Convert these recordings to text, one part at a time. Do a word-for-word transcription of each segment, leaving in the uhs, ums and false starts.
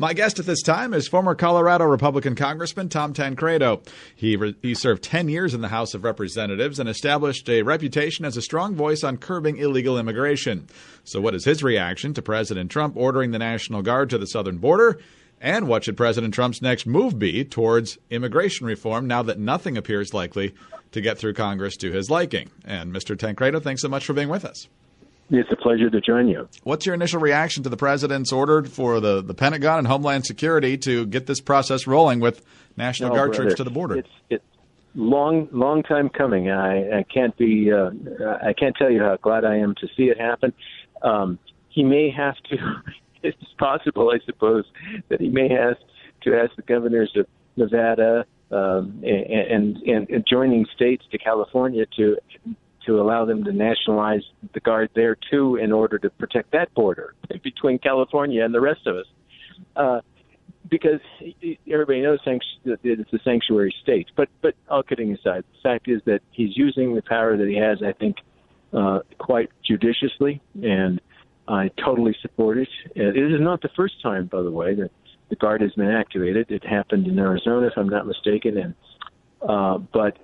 My guest at this time is former Colorado Republican Congressman Tom Tancredo. He re- he served ten years in the House of Representatives and established a reputation as a strong voice on curbing illegal immigration. So what is his reaction to President Trump ordering the National Guard to the southern border? And what should President Trump's next move be towards immigration reform now that nothing appears likely to get through Congress to his liking? And Mister Tancredo, thanks so much for being with us. It's a pleasure to join you. What's your initial reaction to the president's order for the, the Pentagon and Homeland Security to get this process rolling with National No, Guard brother, troops to the border? It's, it's long, long time coming. I, I can't be. Uh, I can't tell you how glad I am to see it happen. Um, he may have to. It's possible, I suppose, that he may have to ask the governors of Nevada um, and, and, and adjoining states to California to. to allow them to nationalize the Guard there, too, in order to protect that border between California and the rest of us. Uh, because everybody knows that it's a sanctuary state. But, but all kidding aside, the fact is that he's using the power that he has, I think, uh, quite judiciously, and I totally support it. It is not the first time, by the way, that the Guard has been activated. It happened in Arizona, if I'm not mistaken. And uh, but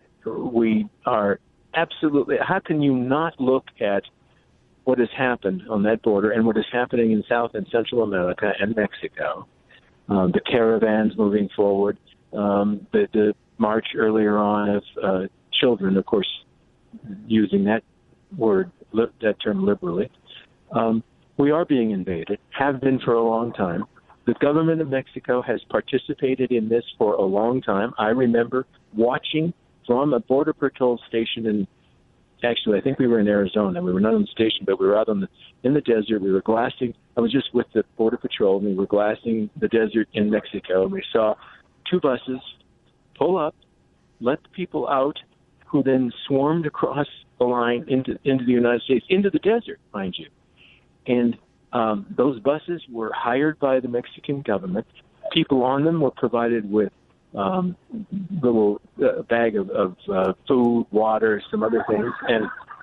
we are absolutely. How can you not look at what has happened on that border and what is happening in South and Central America and Mexico? Um, the caravans moving forward, um, the, the march earlier on of uh, children, of course, using that word, that term liberally. Um, we are being invaded, have been for a long time. The government of Mexico has participated in this for a long time. I remember watching from a Border Patrol station in, actually, I think we were in Arizona. We were not on the station, but we were out on the in the desert. We were glassing. I was just with the Border Patrol, and we were glassing the desert in Mexico. And we saw two buses pull up, let the people out, who then swarmed across the line into into the United States, into the desert, mind you. And um, those buses were hired by the Mexican government. People on them were provided with Um, little uh, bag of, of uh, food, water, some other things, and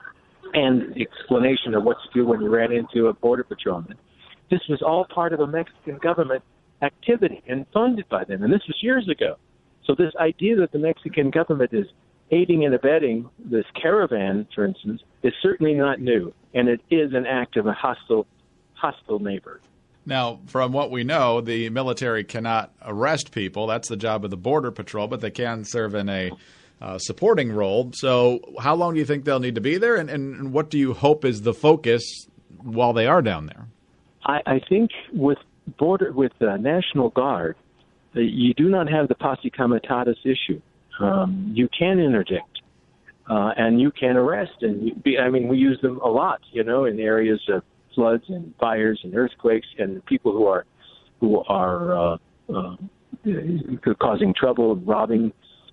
and explanation of what to do when you ran into a border patrolman. This was all part of a Mexican government activity and funded by them, and this was years ago. So this idea that the Mexican government is aiding and abetting this caravan, for instance, is certainly not new, and it is an act of a hostile, hostile neighbor. Now, from what we know, the military cannot arrest people. That's the job of the Border Patrol, but they can serve in a uh, supporting role. So how long do you think they'll need to be there, and, and what do you hope is the focus while they are down there? I, I think with border with the National Guard, uh, you do not have the posse comitatus issue. Um, you can interdict, uh, and you can arrest. And you be, I mean, we use them a lot, you know, in areas of floods and fires and earthquakes, and people who are who are uh, uh, causing trouble, robbing.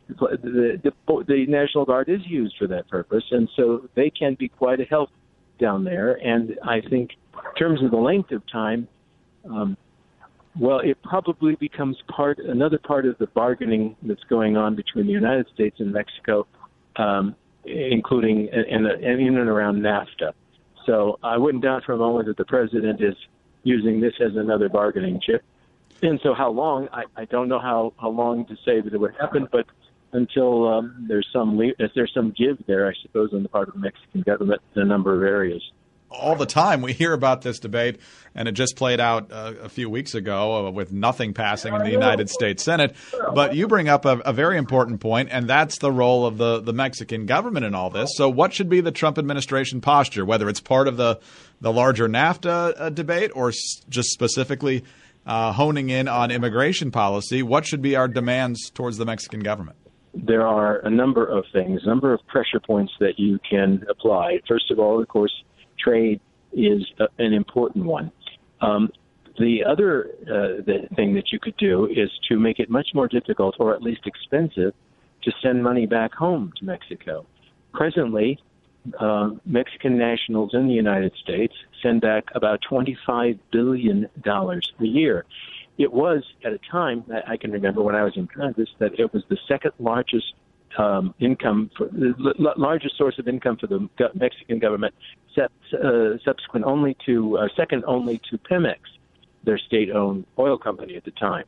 The, the, the National Guard is used for that purpose, and so they can be quite a help down there. And I think in terms of the length of time, um, well, it probably becomes part another part of the bargaining that's going on between the United States and Mexico, um, including in, in, in and around NAFTA. So I wouldn't doubt for a moment that the president is using this as another bargaining chip. And so how long, I, I don't know how, how long to say that it would happen, but until um, there's some if there's some give there, I suppose, on the part of the Mexican government in a number of areas. All the time we hear about this debate, and it just played out uh, a few weeks ago uh, with nothing passing in the United States Senate. But you bring up a, a very important point, and that's the role of the, the Mexican government in all this. So what should be the Trump administration posture, whether it's part of the, the larger NAFTA uh, debate or s- just specifically uh, honing in on immigration policy? What should be our demands towards the Mexican government? There are a number of things, a number of pressure points that you can apply. First of all, of course, trade is a, an important one. Um, the other uh, the thing that you could do is to make it much more difficult, or at least expensive, to send money back home to Mexico. Presently, uh, Mexican nationals in the United States send back about twenty-five billion dollars a year. It was, at a time, I can remember when I was in Congress, that it was the second largest um, income, for, the l- largest source of income for the Mexican government, sub, uh, subsequent only to, uh, second only to Pemex. their state-owned oil company at the time.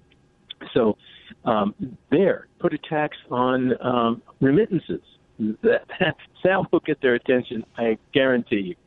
So um, there, put a tax on um, remittances. That, that will get their attention, I guarantee you.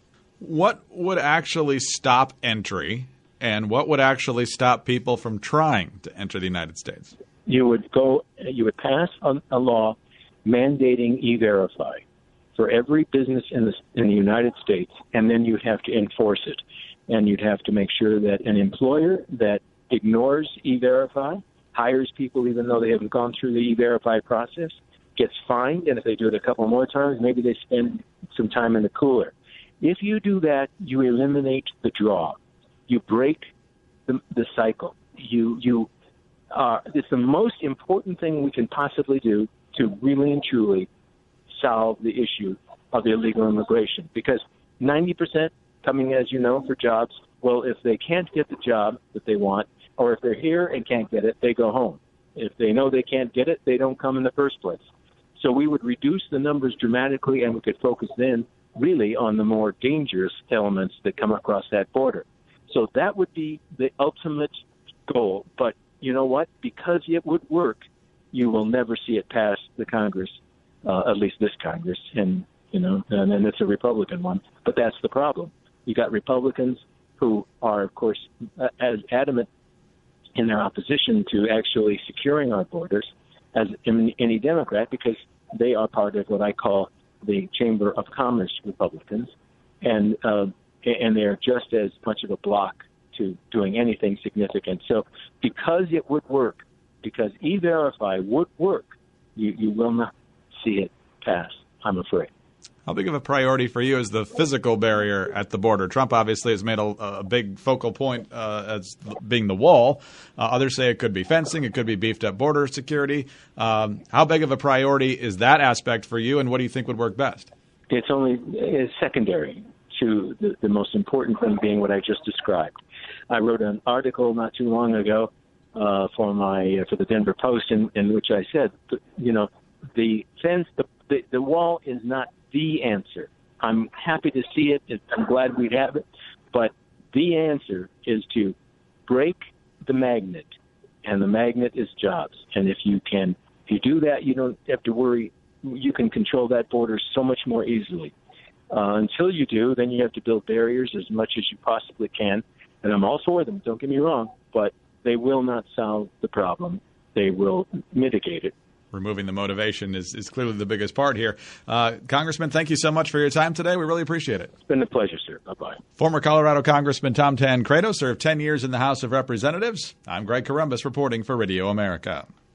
What would actually stop entry, and what would actually stop people from trying to enter the United States? You would go. You would pass a, a law mandating E-Verify for every business in the in the United States, and then you'd have to enforce it, and you'd have to make sure that an employer that ignores E-Verify, hires people even though they haven't gone through the E-Verify process, gets fined, and if they do it a couple more times, maybe they spend some time in the cooler. If you do that, you eliminate the draw. You break the, the cycle. You you uh, it's the most important thing we can possibly do to really and truly solve the issue of illegal immigration. Because ninety percent coming, as you know, for jobs. Well, if they can't get the job that they want, or if they're here and can't get it, they go home. If they know they can't get it, they don't come in the first place. So we would reduce the numbers dramatically, and we could focus then really on the more dangerous elements that come across that border. So that would be the ultimate goal. But you know what? Because it would work, you will never see it pass the Congress, uh, at least this Congress, and you know, and, and it's a Republican one. But that's the problem. You got Republicans who are, of course, as adamant in their opposition to actually securing our borders as any Democrat, because they are part of what I call the Chamber of Commerce Republicans, and uh, and they're just as much of a block to doing anything significant. So because it would work, because E-Verify would work, you, you will not see it pass, I'm afraid. How big of a priority for you is the physical barrier at the border? Trump obviously has made a, a big focal point uh, as being the wall. Uh, others say it could be fencing, it could be beefed up border security. Um, how big of a priority is that aspect for you, and what do you think would work best? It's only it's secondary to the, the most important thing being what I just described. I wrote an article not too long ago uh, for my uh, for the Denver Post in, in which I said, you know, the fence, the, the, the wall is not the answer. I'm happy to see it. I'm glad we have it. But the answer is to break the magnet, and the magnet is jobs. And if you can, if you do that, you don't have to worry. You can control that border so much more easily. Uh, until you do, then you have to build barriers as much as you possibly can. And I'm all for them, don't get me wrong, but they will not solve the problem. They will mitigate it. Removing the motivation is, is clearly the biggest part here. Uh, Congressman, thank you so much for your time today. We really appreciate it. It's been a pleasure, sir. Bye-bye. Former Colorado Congressman Tom Tancredo served ten years in the House of Representatives. I'm Greg Corombos reporting for Radio America.